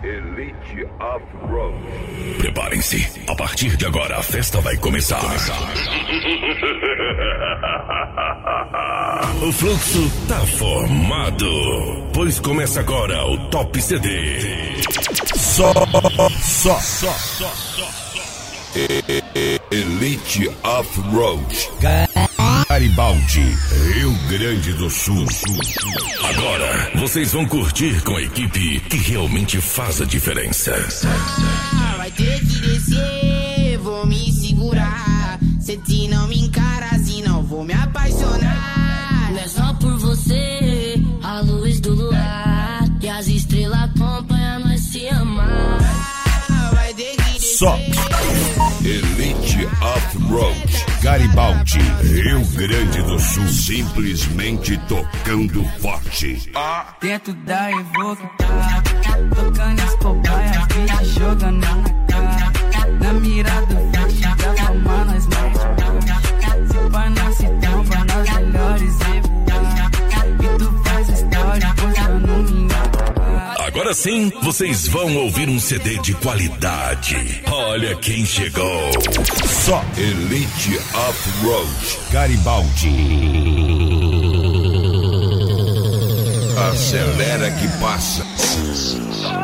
Elite Off-Road. Preparem-se, a partir de agora a festa vai começar. O fluxo tá formado, pois começa agora o Top CD. Só. Elite Off-Road. Garibaldi, Rio Grande do Sul. Agora vocês vão curtir com a equipe que realmente faz a diferença. Vai ter que descer, vou me segurar. Se te não me encaras e não vou me apaixonar. Não é só por você, a luz do luar e as estrelas acompanham nós se amar. Vai ter que descer. Só. Elite Off-Road. Garibaldi, Rio Grande do Sul. Simplesmente tocando forte. Dentro da Evoque, tocando as cobaias, beat jogando na cara. Na mira do flash, grava uma nós mete. Se pá nasce tampa, nós melhores e tu faz história, postando minha. Agora sim, vocês vão ouvir um CD de qualidade. Olha quem chegou. Só Elite Off-Road. Garibaldi. Acelera que passa.